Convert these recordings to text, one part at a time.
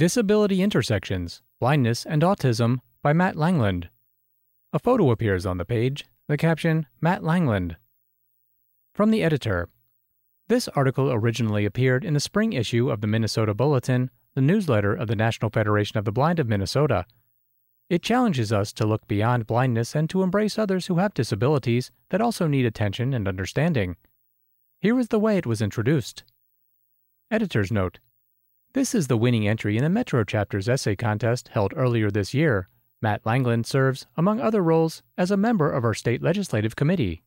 Disability Intersections, Blindness and Autism by Matt Langland. A photo appears on the page, the caption, Matt Langland. From the editor. This article originally appeared in the spring issue of the Minnesota Bulletin, the newsletter of the National Federation of the Blind of Minnesota. It challenges us to look beyond blindness and to embrace others who have disabilities that also need attention and understanding. Here is the way it was introduced. Editor's note. This is the winning entry in the Metro Chapter's essay contest held earlier this year. Matt Langland serves, among other roles, as a member of our state legislative committee.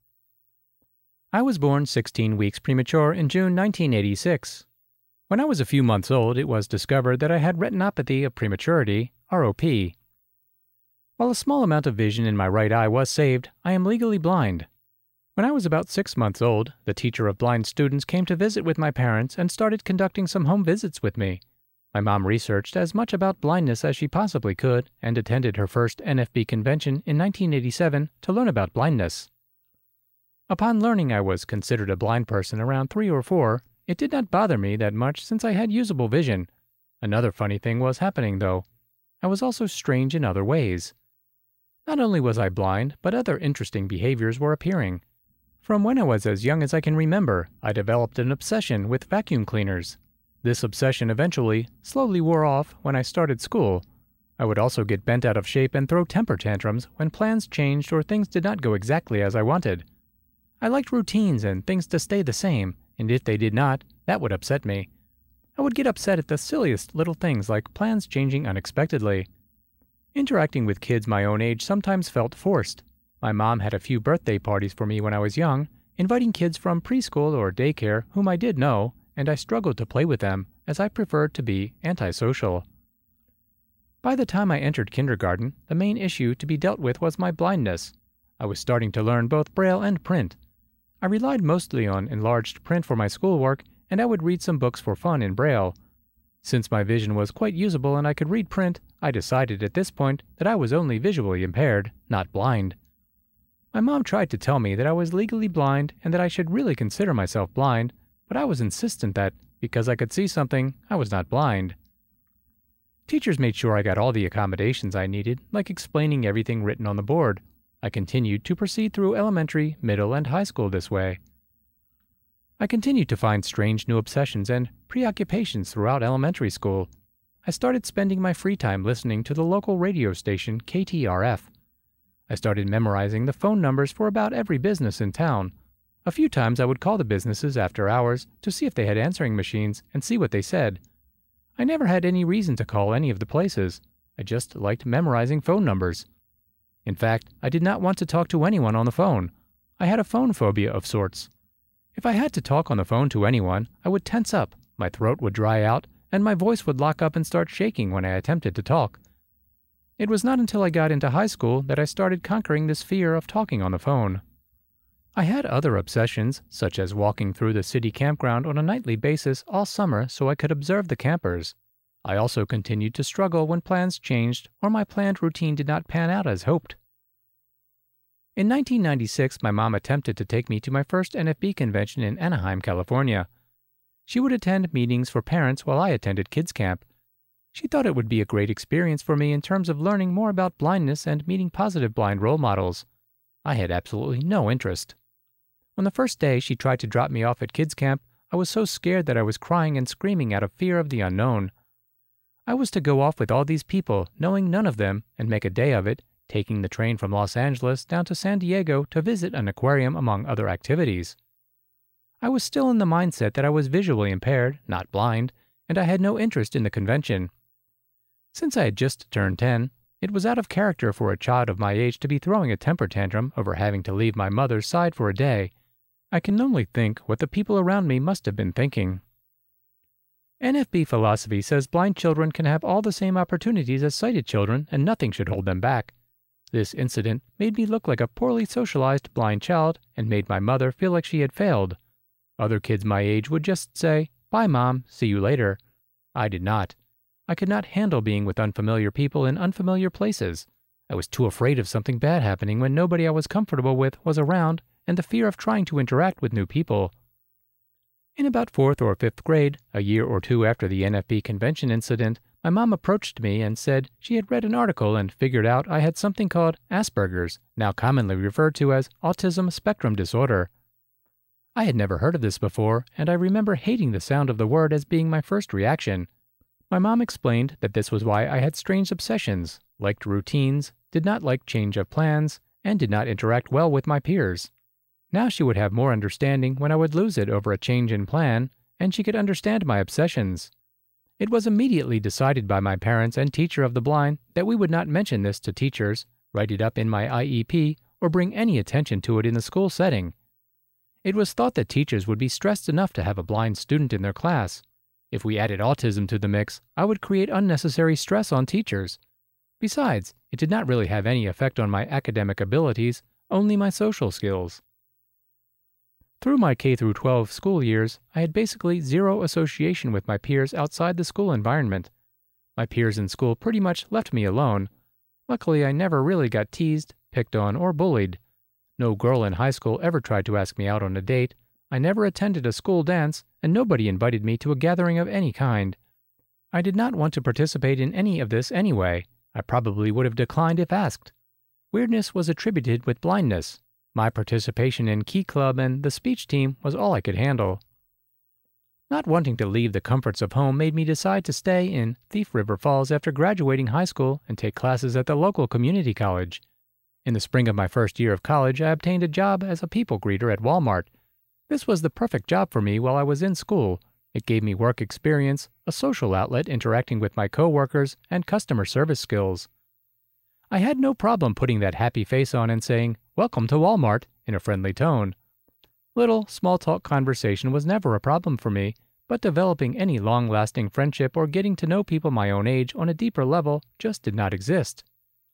I was born 16 weeks premature in June 1986. When I was a few months old, it was discovered that I had retinopathy of prematurity, ROP. While a small amount of vision in my right eye was saved, I am legally blind. When I was about 6 months old, the teacher of blind students came to visit with my parents and started conducting some home visits with me. My mom researched as much about blindness as she possibly could and attended her first NFB convention in 1987 to learn about blindness. Upon learning I was considered a blind person around 3 or 4, it did not bother me that much since I had usable vision. Another funny thing was happening, though. I was also strange in other ways. Not only was I blind, but other interesting behaviors were appearing. From when I was as young as I can remember, I developed an obsession with vacuum cleaners. This obsession eventually, slowly wore off when I started school. I would also get bent out of shape and throw temper tantrums when plans changed or things did not go exactly as I wanted. I liked routines and things to stay the same, and if they did not, that would upset me. I would get upset at the silliest little things like plans changing unexpectedly. Interacting with kids my own age sometimes felt forced. My mom had a few birthday parties for me when I was young, inviting kids from preschool or daycare whom I did know, and I struggled to play with them, as I preferred to be antisocial. By the time I entered kindergarten, the main issue to be dealt with was my blindness. I was starting to learn both Braille and print. I relied mostly on enlarged print for my schoolwork, and I would read some books for fun in Braille. Since my vision was quite usable and I could read print, I decided at this point that I was only visually impaired, not blind. My mom tried to tell me that I was legally blind and that I should really consider myself blind, but I was insistent that, because I could see something, I was not blind. Teachers made sure I got all the accommodations I needed, like explaining everything written on the board. I continued to proceed through elementary, middle, and high school this way. I continued to find strange new obsessions and preoccupations throughout elementary school. I started spending my free time listening to the local radio station KTRF. I started memorizing the phone numbers for about every business in town. A few times I would call the businesses after hours to see if they had answering machines and see what they said. I never had any reason to call any of the places. I just liked memorizing phone numbers. In fact, I did not want to talk to anyone on the phone. I had a phone phobia of sorts. If I had to talk on the phone to anyone, I would tense up, my throat would dry out, and my voice would lock up and start shaking when I attempted to talk. It was not until I got into high school that I started conquering this fear of talking on the phone. I had other obsessions, such as walking through the city campground on a nightly basis all summer so I could observe the campers. I also continued to struggle when plans changed or my planned routine did not pan out as hoped. In 1996, my mom attempted to take me to my first NFB convention in Anaheim, California. She would attend meetings for parents while I attended kids camp. She thought it would be a great experience for me in terms of learning more about blindness and meeting positive blind role models. I had absolutely no interest. On the first day she tried to drop me off at kids camp, I was so scared that I was crying and screaming out of fear of the unknown. I was to go off with all these people, knowing none of them, and make a day of it, taking the train from Los Angeles down to San Diego to visit an aquarium among other activities. I was still in the mindset that I was visually impaired, not blind, and I had no interest in the convention. Since I had just turned 10, it was out of character for a child of my age to be throwing a temper tantrum over having to leave my mother's side for a day. I can only think what the people around me must have been thinking. NFB philosophy says blind children can have all the same opportunities as sighted children and nothing should hold them back. This incident made me look like a poorly socialized blind child and made my mother feel like she had failed. Other kids my age would just say, "Bye, Mom, see you later." I did not. I could not handle being with unfamiliar people in unfamiliar places. I was too afraid of something bad happening when nobody I was comfortable with was around and the fear of trying to interact with new people. In about 4th or 5th grade, a year or two after the NFB convention incident, my mom approached me and said she had read an article and figured out I had something called Asperger's, now commonly referred to as autism spectrum disorder. I had never heard of this before, and I remember hating the sound of the word as being my first reaction. My mom explained that this was why I had strange obsessions, liked routines, did not like change of plans, and did not interact well with my peers. Now she would have more understanding when I would lose it over a change in plan, and she could understand my obsessions. It was immediately decided by my parents and teacher of the blind that we would not mention this to teachers, write it up in my IEP, or bring any attention to it in the school setting. It was thought that teachers would be stressed enough to have a blind student in their class. If we added autism to the mix, I would create unnecessary stress on teachers. Besides, it did not really have any effect on my academic abilities, only my social skills. Through my K-12 school years, I had basically zero association with my peers outside the school environment. My peers in school pretty much left me alone. Luckily, I never really got teased, picked on, or bullied. No girl in high school ever tried to ask me out on a date. I never attended a school dance, and nobody invited me to a gathering of any kind. I did not want to participate in any of this anyway. I probably would have declined if asked. Weirdness was attributed with blindness. My participation in Key Club and the speech team was all I could handle. Not wanting to leave the comforts of home made me decide to stay in Thief River Falls after graduating high school and take classes at the local community college. In the spring of my first year of college, I obtained a job as a people greeter at Walmart. This was the perfect job for me while I was in school. It gave me work experience, a social outlet interacting with my coworkers, and customer service skills. I had no problem putting that happy face on and saying, "Welcome to Walmart," in a friendly tone. Little, small-talk conversation was never a problem for me, but developing any long-lasting friendship or getting to know people my own age on a deeper level just did not exist.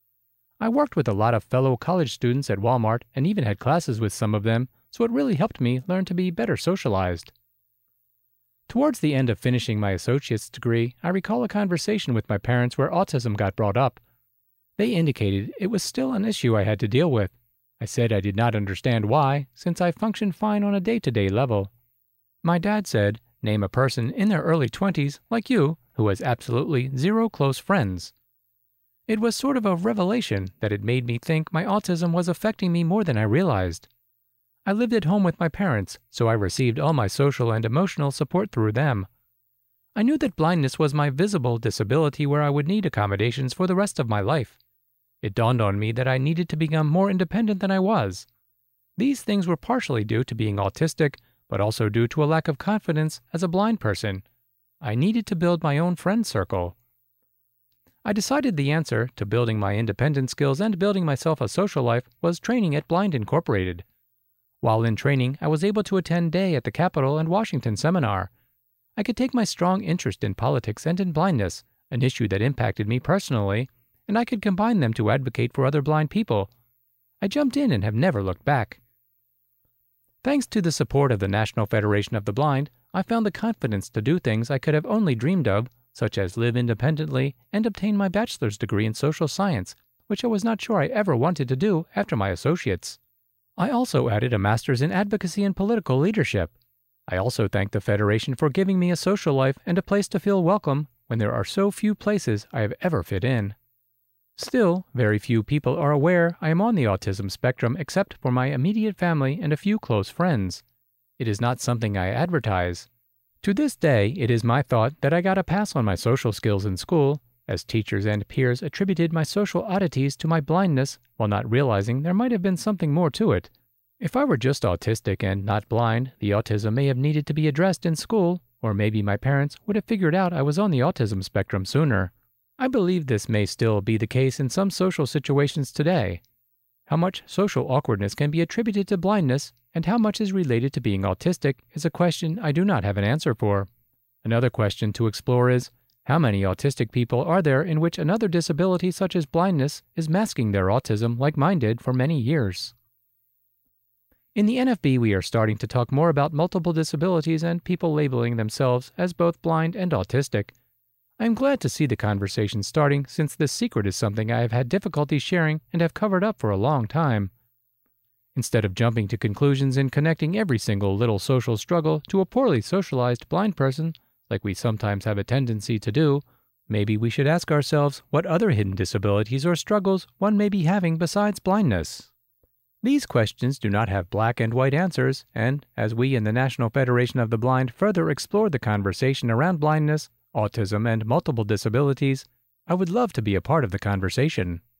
I worked with a lot of fellow college students at Walmart and even had classes with some of them, so it really helped me learn to be better socialized. Towards the end of finishing my associate's degree, I recall a conversation with my parents where autism got brought up. They indicated it was still an issue I had to deal with. I said I did not understand why, since I functioned fine on a day-to-day level. My dad said, "Name a person in their early 20s, like you, who has absolutely zero close friends." It was sort of a revelation that it made me think my autism was affecting me more than I realized. I lived at home with my parents, so I received all my social and emotional support through them. I knew that blindness was my visible disability where I would need accommodations for the rest of my life. It dawned on me that I needed to become more independent than I was. These things were partially due to being autistic, but also due to a lack of confidence as a blind person. I needed to build my own friend circle. I decided the answer to building my independent skills and building myself a social life was training at Blind Incorporated. While in training, I was able to attend day at the Capitol and Washington seminar. I could take my strong interest in politics and in blindness, an issue that impacted me personally, and I could combine them to advocate for other blind people. I jumped in and have never looked back. Thanks to the support of the National Federation of the Blind, I found the confidence to do things I could have only dreamed of, such as live independently and obtain my bachelor's degree in social science, which I was not sure I ever wanted to do after my associates. I also added a master's in advocacy and political leadership. I also thank the Federation for giving me a social life and a place to feel welcome when there are so few places I have ever fit in. Still, very few people are aware I am on the autism spectrum except for my immediate family and a few close friends. It is not something I advertise. To this day, it is my thought that I got a pass on my social skills in school, as teachers and peers attributed my social oddities to my blindness while not realizing there might have been something more to it. If I were just autistic and not blind, the autism may have needed to be addressed in school, or maybe my parents would have figured out I was on the autism spectrum sooner. I believe this may still be the case in some social situations today. How much social awkwardness can be attributed to blindness and how much is related to being autistic is a question I do not have an answer for. Another question to explore is, how many autistic people are there in which another disability such as blindness is masking their autism like mine did for many years? In the NFB, we are starting to talk more about multiple disabilities and people labeling themselves as both blind and autistic. I am glad to see the conversation starting since this secret is something I have had difficulty sharing and have covered up for a long time. Instead of jumping to conclusions and connecting every single little social struggle to a poorly socialized blind person, like we sometimes have a tendency to do, maybe we should ask ourselves what other hidden disabilities or struggles one may be having besides blindness. These questions do not have black and white answers, and as we in the National Federation of the Blind further explore the conversation around blindness, autism, and multiple disabilities, I would love to be a part of the conversation.